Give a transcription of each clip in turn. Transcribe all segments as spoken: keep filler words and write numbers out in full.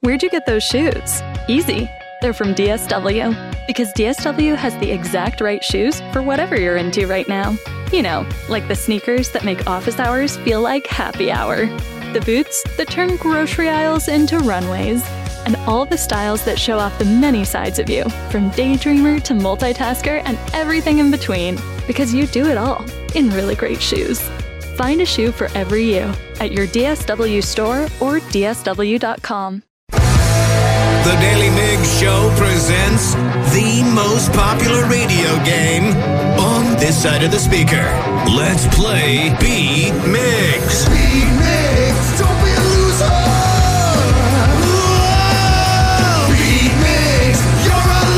Where'd you get those shoes? Easy. They're from D S W. Because D S W has the exact right shoes for whatever you're into right now. You know, like the sneakers that make office hours feel like happy hour. The boots that turn grocery aisles into runways. And all the styles that show off the many sides of you, from daydreamer to multitasker and everything in between. Because you do it all in really great shoes. Find a shoe for every you at your D S W store or D S W dot com. The Daily Migs Show presents the most popular radio game on this side of the speaker. Let's play Beat Migs. Beat Migs, don't be a loser. Whoa! Beat Migs, you're a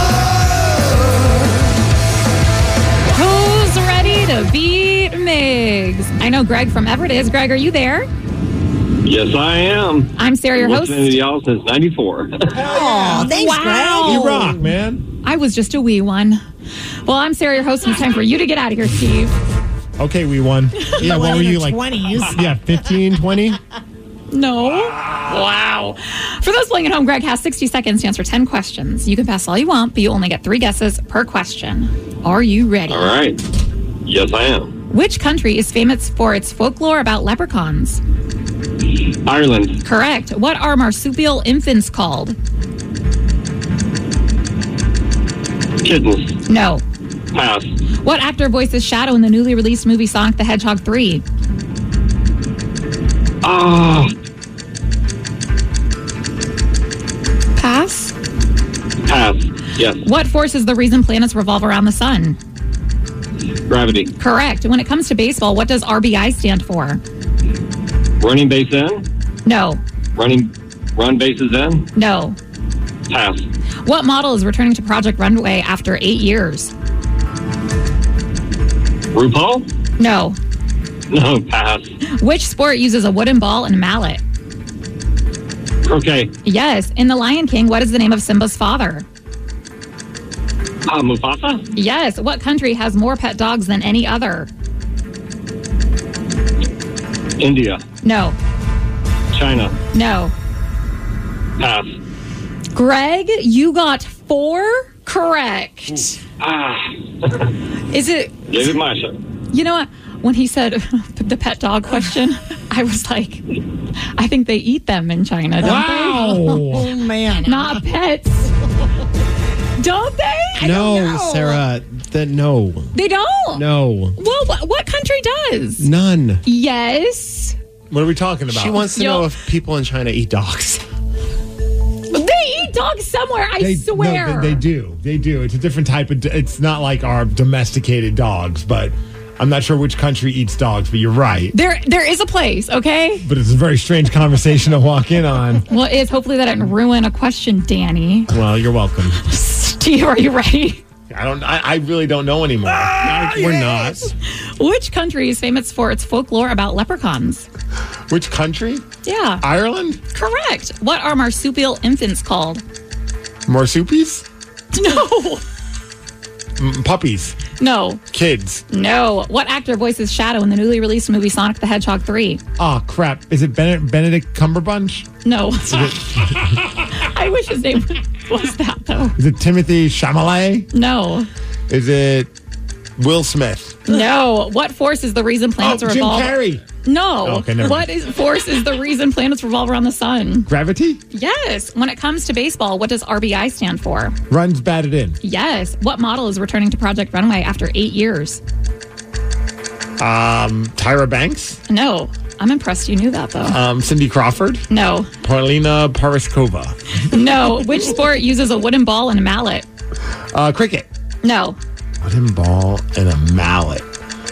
loser. Who's ready to beat Migs? I know Greg from Everett is. Greg, are you there? Yes, I am. I'm Sarah, your host. Listening to y'all since ninety-four. Oh, thanks, Wow. Greg. You rock, man. I was just a wee one. Well, I'm Sarah, your host, and it's time for you to get out of here, Steve. Okay, we won. Yeah, what were you, like, twenties? yeah, fifteen, twenty? No. Wow. For those playing at home, Greg has sixty seconds to answer ten questions. You can pass all you want, but you only get three guesses per question. Are you ready? All right. Yes, I am. Which country is famous for its folklore about leprechauns? Ireland. Correct. What are marsupial infants called? Kittens. No. Pass. What actor voices Shadow in the newly released movie Sonic the Hedgehog three? Ah. Pass. Pass. Yes. What force is the reason planets revolve around the sun? Gravity. Correct. When it comes to baseball, what does R B I stand for? Running base in. No. Running. Run bases in. No. Pass. What model is returning to Project Runway after eight years? RuPaul. No. No. Pass. Which sport uses a wooden ball and a mallet? Okay. Yes. In The Lion King, what is the name of Simba's father? Ah, Mufasa. Yes. What country has more pet dogs than any other? India. No. China. No. Pass. Greg, you got four correct. Ah. Is it... Give it my shot. You know what? When he said the pet dog question, I was like, I think they eat them in China, don't Wow. Oh, man. they? Not pets. Don't they? I No, don't know. Sarah. That no. They don't? No. Well, what, what country does? None. Yes. What are we talking about? She wants to Yo. know if people in China eat dogs. They eat dogs somewhere, I They, swear. No, they, they do. They do. It's a different type of... It's not like our domesticated dogs, but I'm not sure which country eats dogs, but you're right. There, there is a place, okay? But it's a very strange conversation to walk in on. Well, it is. Hopefully that didn't ruin a question, Danny. Well, you're welcome. Steve, are you ready? I don't. I, I really don't know anymore. Ah, No, we're not. Which country is famous for its folklore about leprechauns? Which country? Yeah. Ireland? Correct. What are marsupial infants called? Marsupials? No. M- puppies? No. Kids? No. What actor voices Shadow in the newly released movie Sonic the Hedgehog three? Oh, crap. Is it Benedict, Benedict Cumberbatch? No. I wish his name was that, though. Is it Timothy Chalamet? No. Is it Will Smith? No. What force is the reason planets Oh, Jim revolve? Carrey. No. Oh, okay, never What mind. is force is the reason planets revolve around the sun? Gravity? Yes. When it comes to baseball, what does R B I stand for? Runs batted in. Yes. What model is returning to Project Runway after eight years? Um, Tyra Banks? No. I'm impressed you knew that, though. Um, Cindy Crawford? No. Paulina Paraskova? No. Which sport uses a wooden ball and a mallet? Uh, cricket? No. Wooden ball and a mallet.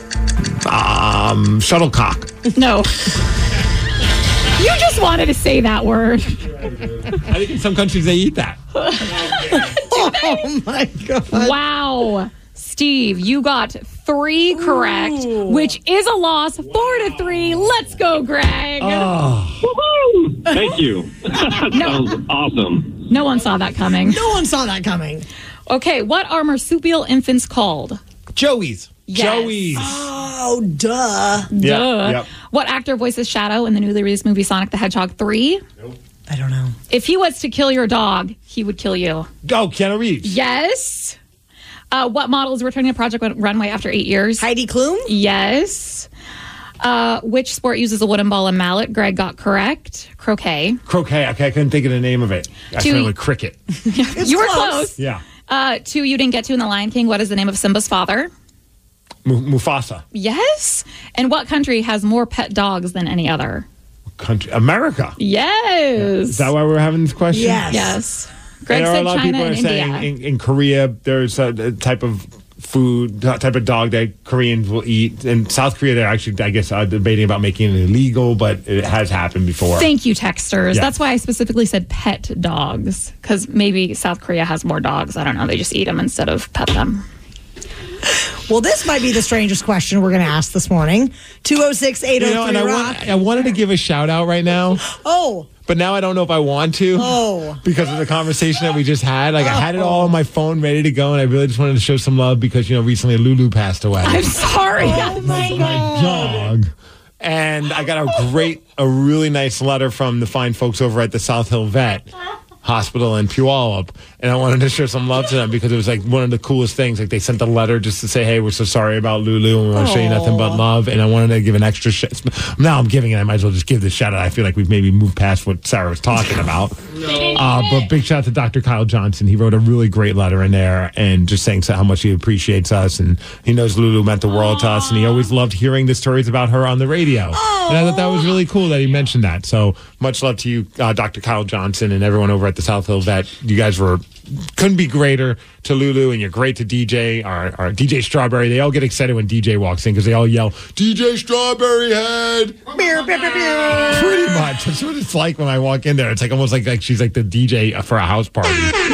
Um, shuttlecock? No. You just wanted to say that word. I think in some countries they eat that. Oh, my God. Wow. Steve, you got three correct, Ooh. which is a loss. Four to three. Let's go, Greg. Oh. Woohoo! Thank you. That sounds awesome. No one saw that coming. No one saw that coming. Okay, what are marsupial infants called? Joey's. Yes. Joey's. Oh, duh. Yeah, Duh. yep. What actor voices Shadow in the newly released movie Sonic the Hedgehog three? Nope. I don't know. If he was to kill your dog, he would kill you. Go, Keanu Reeves. Yes. Uh, what model is returning to Project Runway after eight years? Heidi Klum? Yes. Uh, which sport uses a wooden ball and mallet? Greg got correct. Croquet. Croquet. Okay, I couldn't think of the name of it. I Two- started with cricket. You were close. close. Yeah. Uh, two you didn't get to in The Lion King. What is the name of Simba's father? M- Mufasa. Yes. And what country has more pet dogs than any other? Country. America. Yes. Is that why we're having this question? Yes. Yes. Greg And there are said a lot China of people and are saying India. in, in Korea there's a, a type of food, type of dog that Koreans will eat. In South Korea, they're actually, I guess, uh, debating about making it illegal, but it has happened before. Thank you, texters. Yeah. That's why I specifically said pet dogs, because maybe South Korea has more dogs. I don't know. They just eat them instead of pet them. Well, this might be the strangest question we're going to ask this morning. two oh six, eight oh three, You know, and I, rock. want, I wanted to give a shout out right now, Oh, but now I don't know if I want to. Oh. Because of the conversation that we just had. Like, I had it all on my phone ready to go, and I really just wanted to show some love because, you know, recently Lulu passed away. I'm sorry. oh my my God. dog. And I got a great, a really nice letter from the fine folks over at the South Hill Vet Hospital in Puyallup, and I wanted to show some love to them because it was like one of the coolest things. Like, they sent a letter just to say, "Hey, we're so sorry about Lulu, and we want to show you nothing but love." And I wanted to give an extra. Sh- now I'm giving it. I might as well just give this shout out. I feel like we've maybe moved past what Sarah was talking about. Uh, but big shout out to Doctor Kyle Johnson. He wrote a really great letter in there, and just saying so how much he appreciates us, and he knows Lulu meant the world to us, and he always loved hearing the stories about her on the radio. And I thought that was really cool that he mentioned that. So much love to you, uh, Doctor Kyle Johnson, and everyone over at the South Hill Vet. You guys were couldn't be greater to Lulu, and you're great to D J, our, our D J Strawberry. They all get excited when D J walks in because they all yell, "D J Strawberry Head!" Beer, beer, beer, beer. Pretty much. That's what it's like when I walk in there. It's like almost like, like she's like the D J for a house party.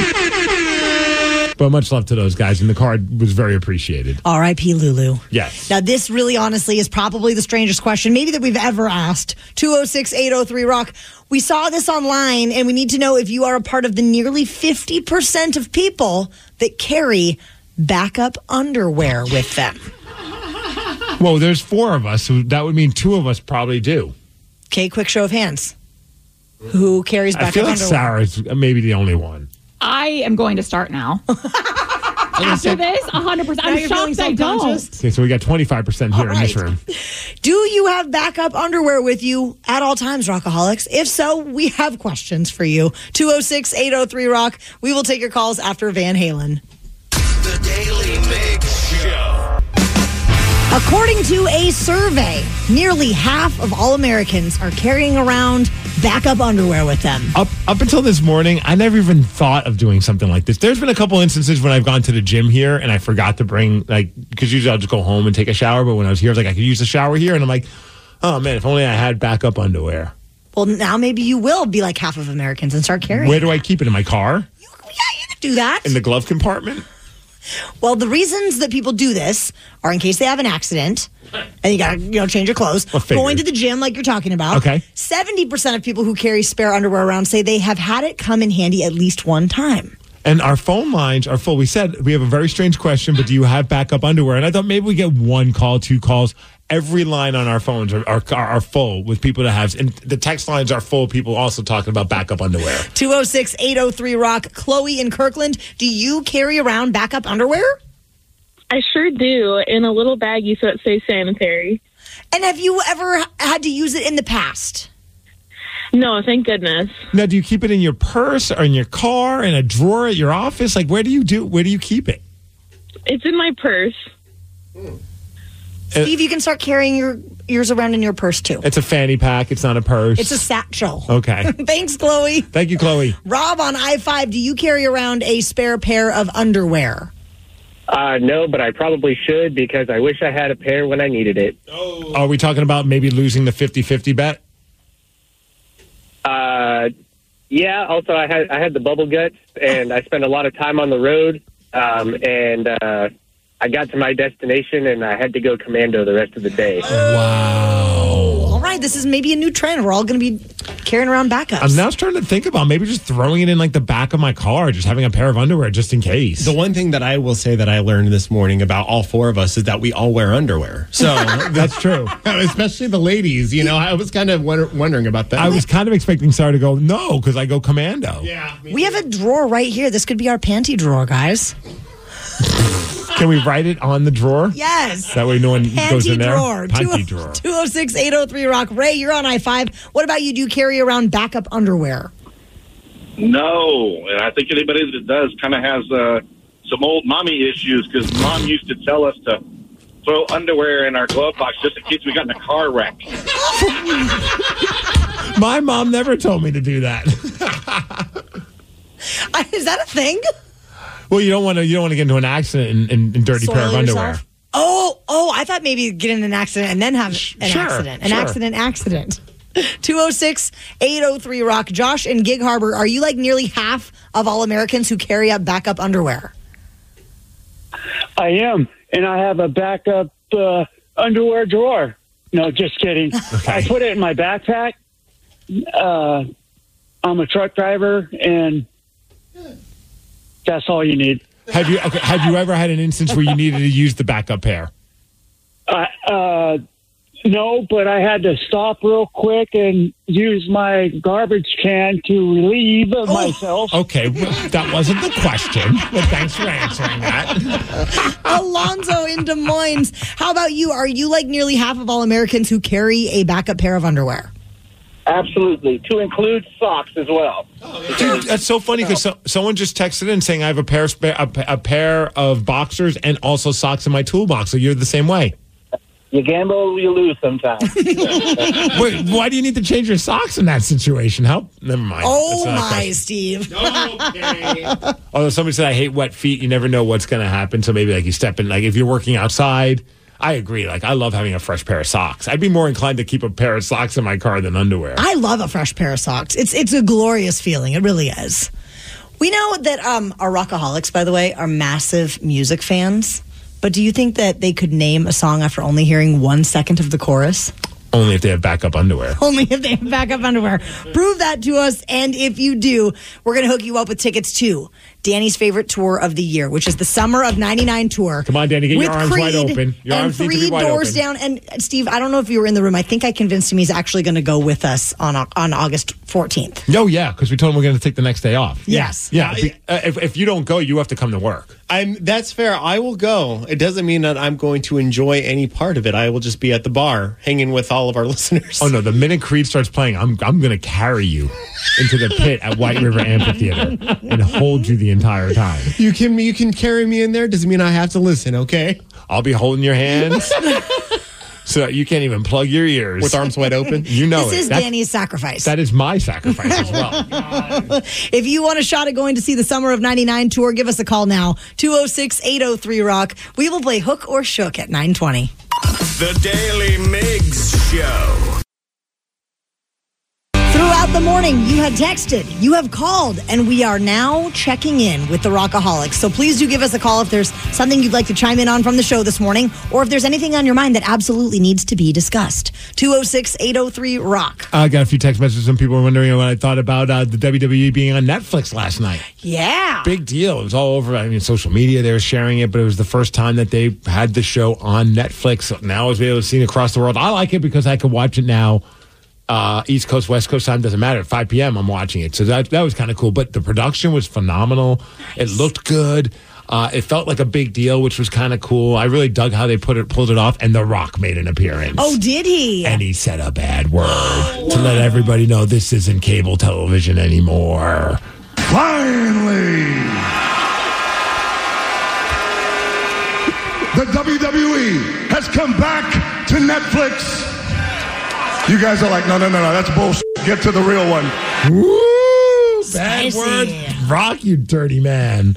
But much love to those guys, and the card was very appreciated. R I P Lulu. Yes. Now, this really honestly is probably the strangest question maybe that we've ever asked. two oh six, eight oh three, rock. We saw this online, and we need to know if you are a part of the nearly fifty percent of people that carry backup underwear with them. Well, there's four of us, so that would mean two of us probably do. Okay, quick show of hands. Who carries backup I feel like underwear? Sarah's maybe the only one. I am going to start now. After this, one hundred percent. Now I'm you're feeling shocked I don't. self-conscious? Okay, so we got twenty-five percent here All in this right. room. Do you have backup underwear with you at all times, Rockaholics? If so, we have questions for you. two oh six, eight oh three, rock. We will take your calls after Van Halen. The Daily Mix Show. According to a survey, nearly half of all Americans are carrying around backup underwear with them. Up up until this morning, I never even thought of doing something like this. There's been a couple instances when I've gone to the gym here and I forgot to bring, like, because usually I'll just go home and take a shower. But when I was here, I was like, I could use the shower here. And I'm like, oh, man, if only I had backup underwear. Well, now maybe you will be like half of Americans and start carrying. Where do I keep it? In my car? Yeah, you could do that. In the glove compartment? Well, the reasons that people do this are in case they have an accident and you got to, you know, change your clothes. Well, figured. Going to the gym like you're talking about. Okay. seventy percent of people who carry spare underwear around say they have had it come in handy at least one time. And our phone lines are full. We said we have a very strange question, but do you have backup underwear? And I thought maybe we get one call, two calls. Every line on our phones are, are, are full with people that have, and the text lines are full of people also talking about backup underwear. two oh six, eight oh three, rock. Chloe in Kirkland, do you carry around backup underwear? I sure do, in a little baggie so it stays sanitary. And have you ever had to use it in the past? No, thank goodness. Now, do you keep it in your purse or in your car, in a drawer at your office? Like, where do you do? Where do you keep it? It's in my purse. Steve, you can start carrying your yours around in your purse too. It's a fanny pack. It's not a purse. It's a satchel. Okay. Thanks, Chloe. Thank you, Chloe. Rob on I five, do you carry around a spare pair of underwear? Uh, no, but I probably should because I wish I had a pair when I needed it. Oh. Are we talking about maybe losing the fifty-fifty bet? Uh, yeah. Also, I had I had the bubble guts, and I spent a lot of time on the road. Um, and uh, I got to my destination, and I had to go commando the rest of the day. Wow. All right. why this is maybe a new trend. We're all going to be carrying around backups. I'm now starting to think about maybe just throwing it in like the back of my car, just having a pair of underwear just in case. The one thing that I will say that I learned this morning about all four of us is that we all wear underwear. So that's true. Especially the ladies. You know, I was kind of wonder- wondering about that. I was kind of expecting Sarah to go, no, because I go commando. Yeah. We have a drawer right here. This could be our panty drawer, guys. Can we write it on the drawer? Yes. That way no one Panty goes in there? drawer. Panty drawer. two oh six, eight oh three, Rock. Ray, you're on I five. What about you? Do you carry around backup underwear? No, and I think anybody that does kind of has uh, some old mommy issues because Mom used to tell us to throw underwear in our glove box just in case we got in a car wreck. My mom never told me to do that. Is that a thing? Well, you don't want to. You don't want to get into an accident in, in, in dirty Soil pair of yourself? underwear. Oh, oh! I thought maybe get in an accident and then have an Sure, accident. An sure. accident, accident. two oh six, eight oh three, Rock. Josh in Gig Harbor, are you like nearly half of all Americans who carry up backup underwear? I am, and I have a backup uh, underwear drawer. No, just kidding. I put it in my backpack. Uh, I'm a truck driver, and that's all you need. Have you okay, have you ever had an instance where you needed to use the backup pair? Uh, uh, no, but I had to stop real quick and use my garbage can to relieve myself. Okay, well, that wasn't the question, but thanks for answering that. Alonzo in Des Moines, how about you? Are you like nearly half of all Americans who carry a backup pair of underwear? Absolutely, to include socks as well. Dude, that's so funny because so, someone just texted in saying I have a pair, of, a, a pair of boxers and also socks in my toolbox. So you're the same way. You gamble, you lose sometimes. Wait, why do you need to change your socks in that situation? How? Never mind. Oh, That's not a my, question. Steve. Okay. Although somebody said I hate wet feet, you never know what's going to happen. So maybe like you step in, like if you're working outside. I agree. Like I love having a fresh pair of socks. I'd be more inclined to keep a pair of socks in my car than underwear. I love a fresh pair of socks. It's it's a glorious feeling. It really is. We know that um, our Rockaholics, by the way, are massive music fans. But do you think that they could name a song after only hearing one second of the chorus? Only if they have backup underwear. Only if they have backup underwear. Prove that to us. And if you do, we're going to hook you up with tickets to Danny's favorite tour of the year, which is the Summer of ninety-nine tour. Come on, Danny, get with your arms Creed wide open. Your and arms need to three be wide doors open. down. And Steve, I don't know if you were in the room. I think I convinced him he's actually going to go with us on on August fourteenth. No, yeah, because we told him we're going to take the next day off. Yes. Yeah. If, uh, if, if you don't go, you have to come to work. I'm. That's fair. I will go. It doesn't mean that I'm going to enjoy any part of it. I will just be at the bar hanging with all of our listeners. Oh no! The minute Creed starts playing, I'm I'm going to carry you into the pit at White River Amphitheater and hold you the entire time. You can you can carry me in there. Doesn't mean I have to listen. Okay. I'll be holding your hands, so that you can't even plug your ears With arms wide open. You know This it. is That's- Danny's sacrifice. That is my sacrifice as well. If you want a shot at going to see the Summer of ninety-nine tour, give us a call now. two oh six, eight oh three, Rock. We will play Hook or Shook at nine twenty. The Daily Migs Show. Throughout the morning, you had texted, you have called, and we are now checking in with the Rockaholics. So please do give us a call if there's something you'd like to chime in on from the show this morning, or if there's anything on your mind that absolutely needs to be discussed. two oh six, eight oh three, Rock. I got a few text messages. Some people were wondering what I thought about uh, the W W E being on Netflix last night. Yeah. Big deal. It was all over. I mean, social media, they were sharing it, but it was the first time that they had the show on Netflix. So now I was able to see it across the world. I like it because I could watch it now. Uh, East Coast, West Coast time, doesn't matter. At five p.m., I'm watching it. So that that was kind of cool. But the production was phenomenal. It looked good. Uh, it felt like a big deal, which was kind of cool. I really dug how they put it, pulled it off. And The Rock made an appearance. Oh, did he? And he said a bad word to let everybody know this isn't cable television anymore. Finally, the W W E has come back to Netflix. You guys are like, no, no, no, no, that's bullshit. Get to the real one. Woo! Bad Spicy. word. Rock, you dirty man.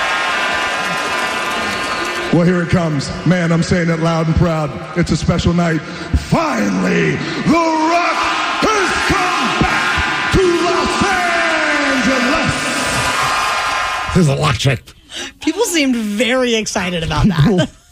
Well, here it comes. Man, I'm saying it loud and proud. It's a special night. Finally, The Rock has come back to Los Angeles. This is electric. People seemed very excited about that.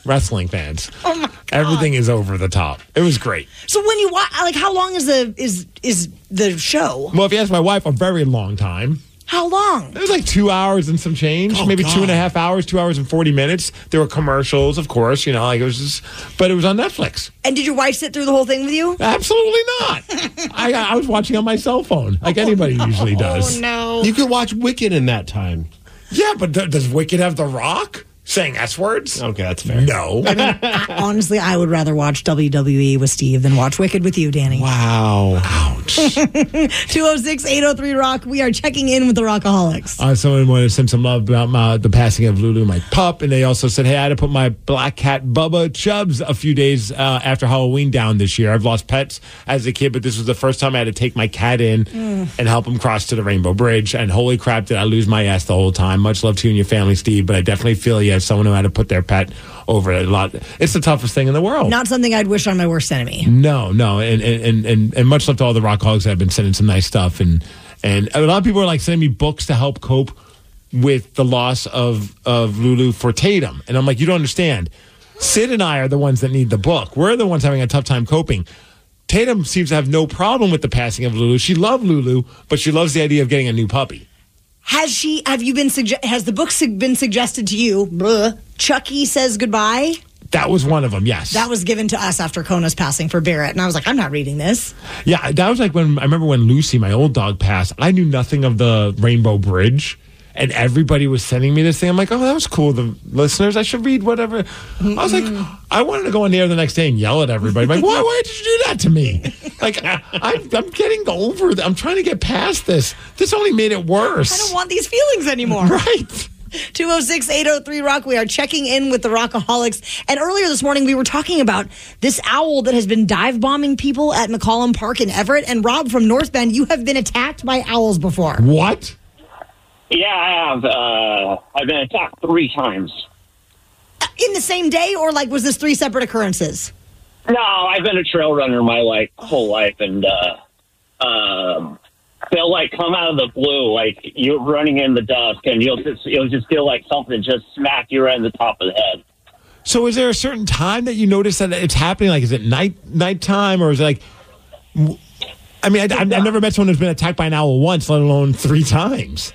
wrestling fans. Oh my God. Everything is over the top. It was great. So when you watch, like, how long is the is is the show? Well, if you ask my wife, a very long time. How long? It was like two hours and some change, Oh, maybe God. two and a half hours, two hours and forty minutes. There were commercials, of course, you know, like it was just, but it was on Netflix. And did your wife sit through the whole thing with you? Absolutely not. I, I was watching on my cell phone, like anybody usually does. Oh no! You could watch Wicked in that time. Yeah, but th- does Wicked have The Rock saying S words? Okay, that's fair. No. I mean, I, honestly, I would rather watch W W E with Steve than watch Wicked with you, Danny. Wow. Ouch. two oh six, eight oh three, rock. We are checking in with the Rockaholics. Uh, someone wanted to send some love about my, the passing of Lulu, my pup, and they also said, hey, I had to put my black cat Bubba Chubbs a few days uh, after Halloween down this year. I've lost pets as a kid, but this was the first time I had to take my cat in mm. and help him cross to the Rainbow Bridge. And holy crap, did I lose my ass the whole time. Much love to you and your family, Steve, but I definitely feel you as someone who had to put their pet over a lot. It's the toughest thing in the world. Not something I'd wish on my worst enemy. No, no, and and and, and much love to all the Rockaholics that have been sending some nice stuff, and and a lot of people are like sending me books to help cope with the loss of of Lulu for Tatum, and I'm like, you don't understand. Sid and I are the ones that need the book. We're the ones having a tough time coping. Tatum seems to have no problem with the passing of Lulu. She loved Lulu, but she loves the idea of getting a new puppy. Has she? Have you been? Suge- has the book su- been suggested to you? Blah. Chucky Says Goodbye. That was one of them. Yes, that was given to us after Kona's passing for Barrett, and I was like, I'm not reading this. Yeah, that was like when I remember when Lucy, my old dog, passed. I knew nothing of the Rainbow Bridge, and everybody was sending me this thing. I'm like, oh, that was cool. The listeners, I should read whatever. Mm-mm. I was like, I wanted to go on the air the next day and yell at everybody. Like, why? Why did you do that to me? Like, I, I, I'm getting over. it. I'm trying to get past this. This only made it worse. I don't want these feelings anymore. Right. two oh six, eight oh three, rock. We are checking in with the Rockaholics. And earlier this morning, we were talking about this owl that has been dive bombing people at McCollum Park in Everett. And Rob from North Bend, you have been attacked by owls before. What? Yeah, I have. Uh, I've been attacked three times. In the same day, or like was this three separate occurrences? No, I've been a trail runner my like whole life, and uh, um, they'll like come out of the blue, like you're running in the dusk, and you'll just you'll just feel like something just smacked you right in the top of the head. So, is there a certain time that you notice that it's happening? Like, is it night nighttime, or is it like? I mean, I, I've never met someone who's been attacked by an owl once, let alone three times.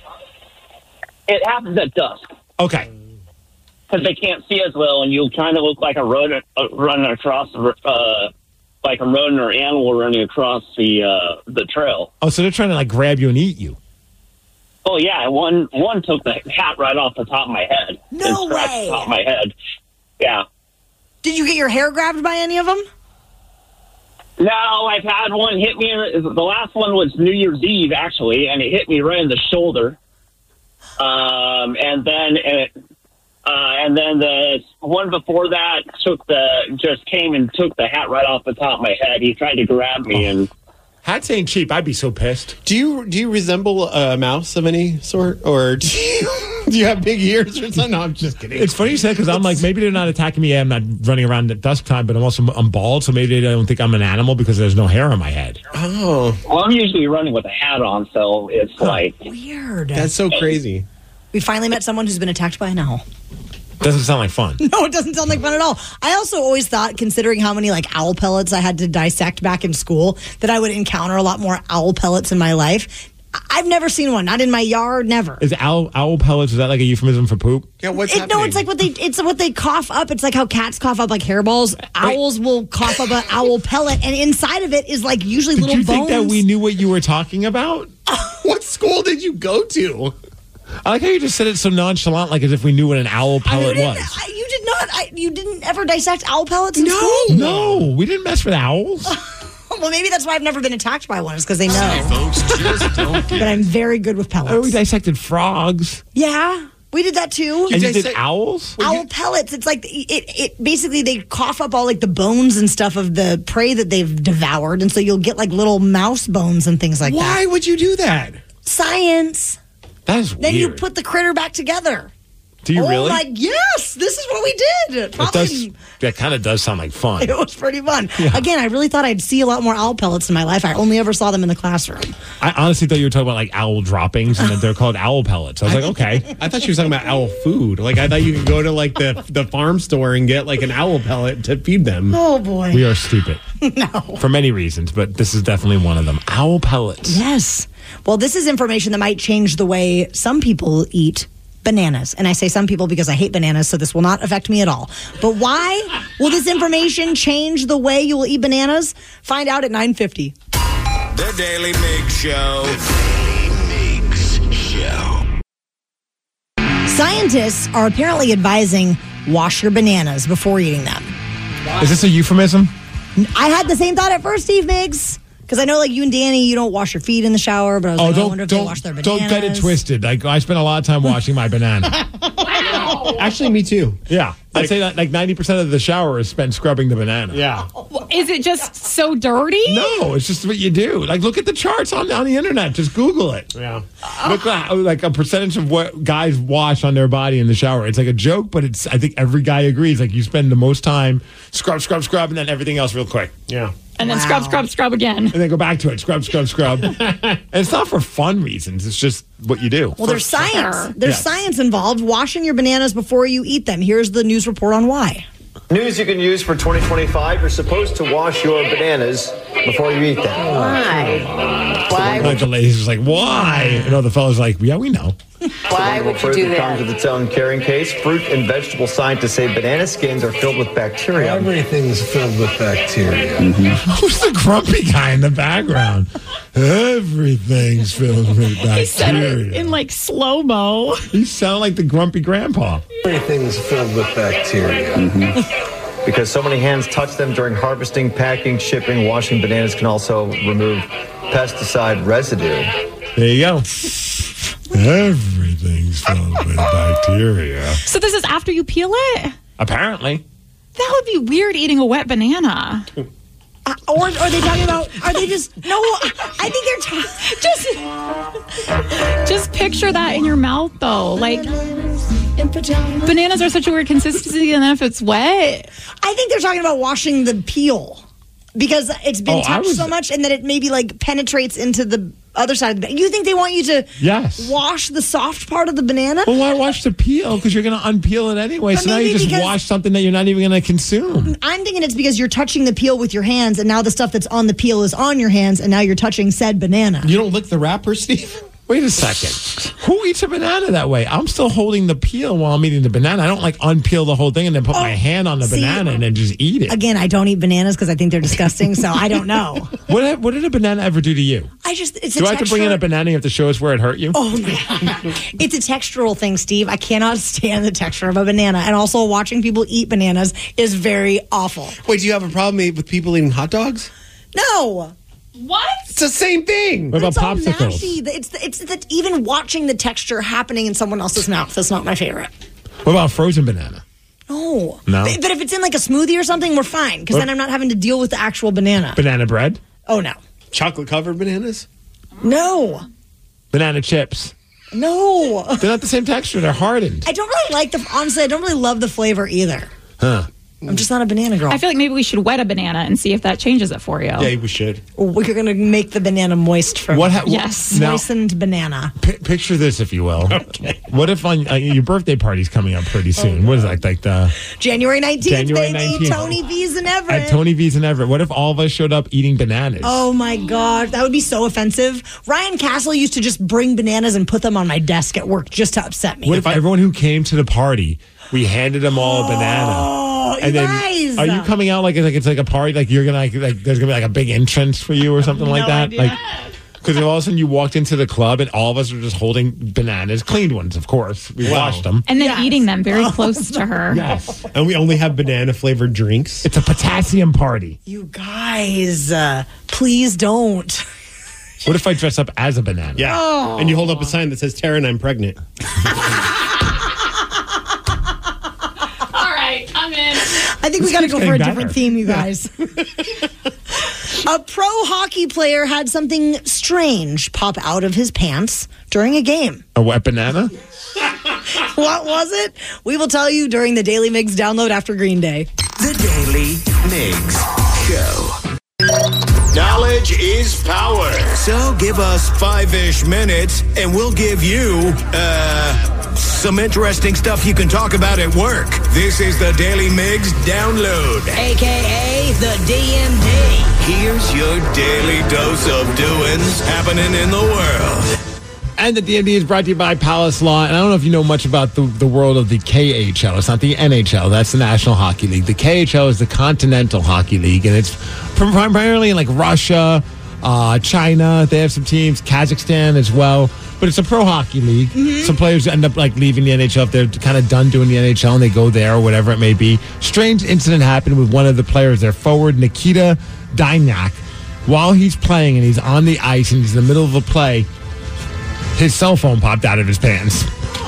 It happens at dusk. Okay. Because they can't see as well, and you'll kind of look like a rodent uh, running across, uh, like a rodent or animal running across the uh, the trail. Oh, so they're trying to like grab you and eat you. Oh yeah, one one took the hat right off the top of my head. No and scratched way. the top of my head. Yeah. Did you get your hair grabbed by any of them? No, I've had one hit me. In the, the last one was New Year's Eve, actually, and it hit me right in the shoulder. Um, and then it, uh, and then the one before that took the just came and took the hat right off the top of my head. He tried to grab me, oh. and hats ain't cheap. I'd be so pissed. Do you do you resemble a mouse of any sort, or do you, do you have big ears or something? No, I'm just kidding. It's funny you said because I'm like maybe they're not attacking me. I'm not running around at dusk time, but I'm also I'm bald, so maybe they don't think I'm an animal because there's no hair on my head. Oh, well, I'm usually running with a hat on, so it's huh. like weird. That's so crazy. We finally met someone who's been attacked by an owl. Doesn't sound like fun. No, it doesn't sound like fun at all. I also always thought, considering how many like owl pellets I had to dissect back in school, that I would encounter a lot more owl pellets in my life. I've never seen one, not in my yard, never. Is owl owl pellets? Is that like a euphemism for poop? Yeah, what's it, happening? No, it's like what they it's what they cough up. It's like how cats cough up like hairballs. Owls will cough up an owl pellet, and inside of it is like usually Did little you bones. think that we knew what you were talking about? What school did you go to? I like how you just said it so nonchalant, like as if we knew what an owl pellet I was. I, you did not. I, you didn't ever dissect owl pellets in no, school? No, we didn't mess with owls. Well, maybe that's why I've never been attacked by one, is because they know. Folks just don't get. But I'm very good with pellets. Oh, we dissected frogs. Yeah, we did that too. And you did owls? Owl you... pellets. It's like it, it. Basically, they cough up all like the bones and stuff of the prey that they've devoured, and so you'll get like little mouse bones and things like why that. Why would you do that? Science. That is weird. Then you put the critter back together. Do you oh really? my, yes, this is what we did. It Probably, does, that kind of does sound like fun. it was pretty fun. Yeah. Again, I really thought I'd see a lot more owl pellets in my life. I only ever saw them in the classroom. I honestly thought you were talking about like owl droppings and that they're called owl pellets. I was like, okay. I thought she was talking about owl food. Like I thought you could go to like the the farm store and get like an owl pellet to feed them. Oh boy. We are stupid. No. For many reasons, but this is definitely one of them. Owl pellets. Yes. Well, this is information that might change the way some people eat bananas. And I say some people because I hate bananas, so this will not affect me at all. But why will this information change the way you will eat bananas? Find out at nine fifty. The Daily Mig Show. The Daily Migs Show. Scientists are apparently advising wash your bananas before eating them. Is this a euphemism? I had the same thought at first, Steve Miggs. Because I know, like, you and Danny, you don't wash your feet in the shower, but I was Oh, like, I don't wonder if don't they wash their bananas. don't get it twisted. Like I spent a lot of time washing my banana. Actually, me too. Yeah, I'd say that like ninety percent of the shower is spent scrubbing the banana. Yeah. Is it just so dirty? No, it's just what you do. Like, look at the charts on, on the internet. Just Google it. Yeah. Look at like a percentage of what guys wash on their body in the shower. It's like a joke, but it's I think every guy agrees. Like you spend the most time scrub, scrub, scrub, and then everything else real quick. Yeah. And then scrub, scrub, scrub again. And then go back to it. Scrub, scrub, scrub. And it's not for fun reasons. It's just what you do. Well, there's science. There's Yes. science involved. Washing your bananas before you eat them. Here's the news report on why. News you can use for twenty twenty-five. You're supposed to wash your bananas before you eat them. Why? Why Like would, the ladies is like, why? And all the fellas like, yeah, we know. why would you do It comes that? with its own carrying case. Fruit and vegetable scientists say banana skins are filled with bacteria. Everything's filled with bacteria. Who's the grumpy guy in the background? Everything's filled with He said it bacteria. in like slow mo. You sound like the grumpy grandpa. Everything's filled with bacteria. Because so many hands touch them during harvesting, packing, shipping, washing bananas can also remove pesticide residue. There you go. Everything's filled with bacteria. So this is after you peel it? Apparently. That would be weird eating a wet banana. Uh, or are they talking about, are they just, no, I think they're talking, Just, just picture that in your mouth, though. Like, bananas are such a weird consistency, and then if it's wet, I think they're talking about washing the peel. Because it's been Oh, I touched was- so much and that it maybe like penetrates into the other side of the banana. You think they want you to Yes. wash the soft part of the banana? Well, why wash the peel? Because you're going to unpeel it anyway. But So now you maybe just because- wash something that you're not even going to consume. I'm thinking it's because you're touching the peel with your hands and now the stuff that's on the peel is on your hands and now you're touching said banana. You don't lick the wrapper, Steve? Wait a second. Who eats a banana that way? I'm still holding the peel while I'm eating the banana. I don't like unpeel the whole thing and then put my hand on the see, banana and then just eat it. Again, I don't eat bananas because I think they're disgusting, so I don't know. What, what did a banana ever do to you? I just, it's Do a I have to bring in a texture- banana? You have to show us where it hurt you? Oh, no. It's a textural thing, Steve. I cannot stand the texture of a banana. And also, watching people eat bananas is very awful. Wait, do you have a problem with people eating hot dogs? No. what? It's the same thing. What about It's all popsicles? nasty. It's the, it's that even watching the texture happening in someone else's mouth is not my favorite. What about frozen banana? No. No? But, but if it's in like a smoothie or something, we're fine because What- then I'm not having to deal with the actual banana. Banana bread? Oh, no. Chocolate covered bananas? No. Banana chips? No. They're not the same texture. They're hardened. I don't really like the, honestly, I don't really love the flavor either. Huh. I'm just not a banana girl. I feel like maybe we should wet a banana and see if that changes it for you. Yeah, we should. We're going to make the banana moist for What me. ha- Yes. Now, Moistened banana. pi picture this, if you will. Okay. What if on uh, your birthday party's coming up pretty soon? What is that? Like the January nineteenth, January baby. nineteenth. Tony V's and Everett. at Tony V's and Everett? What if all of us showed up eating bananas? Oh my God, that would be so offensive. Ryan Castle used to just bring bananas and put them on my desk at work just to upset me. What if everyone who came to the party, we handed them all a banana? Oh, you And then, guys. are you coming out like it's like it's like a party? Like you're gonna like, like there's gonna be like a big entrance for you or something like No that? idea. Like because all of a sudden you walked into the club and all of us are just holding bananas, cleaned ones, of course. We Wow. washed them. And then Yes. eating them very close to her. Yes, And we only have banana flavored drinks? it's a potassium party. You guys, uh, please don't. What if I dress up as a banana? Yeah. Oh. And you hold up a sign that says, Taryn, I'm pregnant. All right, I'm in. I think we got to go keeps for a getting different better. theme, you guys. A pro hockey player had something strange pop out of his pants during a game. A wet banana? What was it? We will tell you during the Daily Migs download after Green Day. The Daily Migs Show. Knowledge is power. So give us five-ish minutes, and we'll give you, uh, some interesting stuff you can talk about at work. This is the Daily Migs Download. A K A the D M D. Here's your daily dose of doings happening in the world. And the D M D is brought to you by Palace Law. And I don't know if you know much about the, the world of the K H L. It's not the N H L. That's the National Hockey League. The K H L is the Continental Hockey League, and it's primarily in like Russia, uh, China. They have some teams, Kazakhstan as well. But it's a pro hockey league. Mm-hmm. Some players end up like leaving the N H L if they're kind of done doing the N H L and they go there or whatever it may be. Strange incident happened with one of the players, their forward, Nikita Dynyak. While he's playing and he's on the ice and he's in the middle of a play, his cell phone popped out of his pants.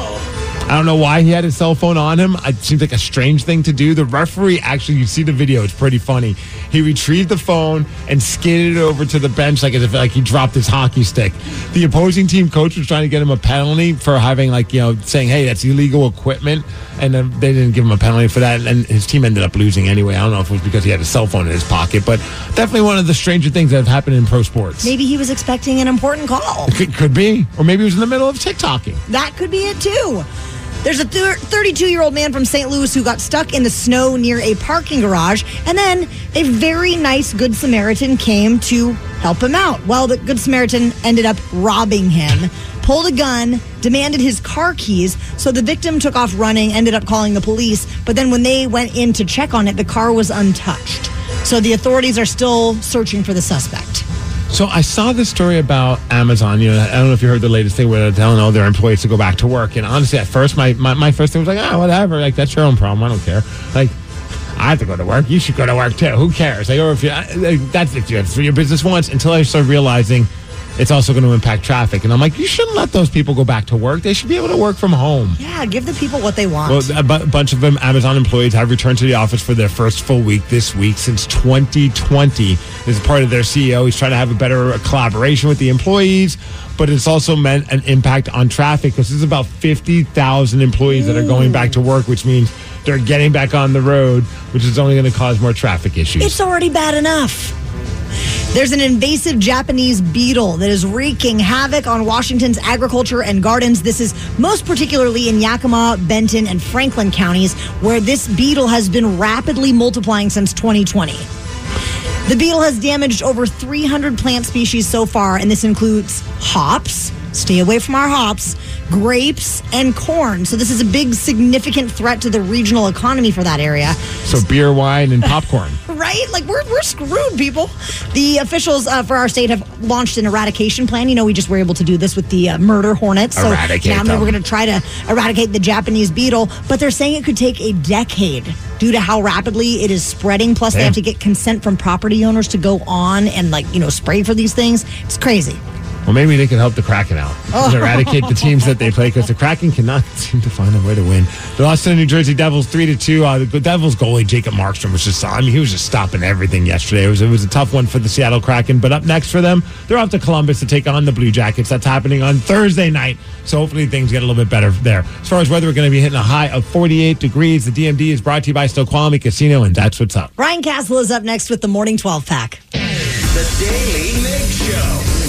I don't know why he had his cell phone on him. It seems like a strange thing to do. The referee, actually, you see the video. It's pretty funny. He retrieved the phone and skidded it over to the bench like as if like he dropped his hockey stick. The opposing team coach was trying to get him a penalty for having like, you know, saying, hey, that's illegal equipment. And then they didn't give him a penalty for that. And his team ended up losing anyway. I don't know if it was because he had a cell phone in his pocket, but definitely one of the stranger things that have happened in pro sports. Maybe he was expecting an important call. Could, could be. Or maybe he was in the middle of TikToking. That could be it too. There's a thirty-two-year-old man from Saint Louis who got stuck in the snow near a parking garage, and then a very nice Good Samaritan came to help him out. Well, the Good Samaritan ended up robbing him, pulled a gun, demanded his car keys, so the victim took off running, ended up calling the police, but then when they went in to check on it, the car was untouched. So the authorities are still searching for the suspect. So I saw this story about Amazon. You know, I don't know if you heard the latest thing where they're telling all their employees to go back to work. And honestly, at first, my, my, my first thing was like, ah, oh, whatever. Like, that's your own problem. I don't care. Like, I have to go to work. You should go to work, too. Who cares? Like, or if you, like, that's if you have for your business once, until I started realizing it's also going to impact traffic. And I'm like, you shouldn't let those people go back to work. They should be able to work from home. Yeah, give the people what they want. Well, a bu- bunch of them Amazon employees have returned to the office for their first full week this week since twenty twenty. As part of their C E O, he's trying to have a better collaboration with the employees, but it's also meant an impact on traffic because there's about fifty thousand employees Ooh. that are going back to work, which means they're getting back on the road, which is only going to cause more traffic issues. It's already bad enough. There's an invasive Japanese beetle that is wreaking havoc on Washington's agriculture and gardens. This is most particularly in Yakima, Benton, and Franklin counties, where this beetle has been rapidly multiplying since twenty twenty. The beetle has damaged over three hundred plant species so far, and this includes hops. Stay away from our hops, grapes, and corn. So this is a big, significant threat to the regional economy for that area. So beer, wine, and popcorn. Right? Like, we're we're screwed, people. The officials uh, for our state have launched an eradication plan. You know, we just were able to do this with the uh, murder hornets. So eradicate now them. we're going to try to eradicate the Japanese beetle. But they're saying it could take a decade due to how rapidly it is spreading. Plus, Damn. they have to get consent from property owners to go on and, like, you know, spray for these things. It's crazy. Well, maybe they can help the Kraken out. Oh. Eradicate the teams that they play because the Kraken cannot seem to find a way to win. They lost to the New Jersey Devils three to two. Uh, the Devils goalie, Jacob Markstrom, was just, I mean, he was just stopping everything yesterday. It was, it was a tough one for the Seattle Kraken. But up next for them, they're off to Columbus to take on the Blue Jackets. That's happening on Thursday night. So hopefully things get a little bit better there. As far as weather, we're going to be hitting a high of forty-eight degrees. The D M D is brought to you by Snoqualmie Casino, and that's what's up. Ryan Castle is up next with the Morning twelve pack. The Daily Migs Show.